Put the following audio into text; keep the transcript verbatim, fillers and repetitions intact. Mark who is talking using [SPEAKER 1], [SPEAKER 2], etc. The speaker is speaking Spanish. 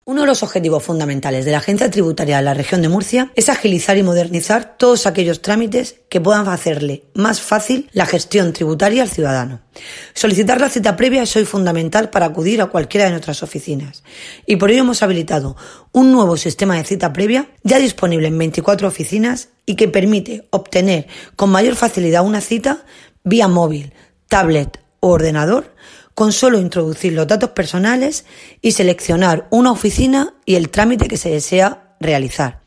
[SPEAKER 1] Uno de los objetivos fundamentales de la Agencia Tributaria de la Región de Murcia es agilizar y modernizar todos aquellos trámites que puedan hacerle más fácil la gestión tributaria al ciudadano. Solicitar la cita previa es hoy fundamental para acudir a cualquiera de nuestras oficinas y por ello hemos habilitado un nuevo sistema de cita previa ya disponible en veinticuatro oficinas y que permite obtener con mayor facilidad una cita vía móvil, tablet o ordenador con solo introducir los datos personales y seleccionar una oficina y el trámite que se desea realizar.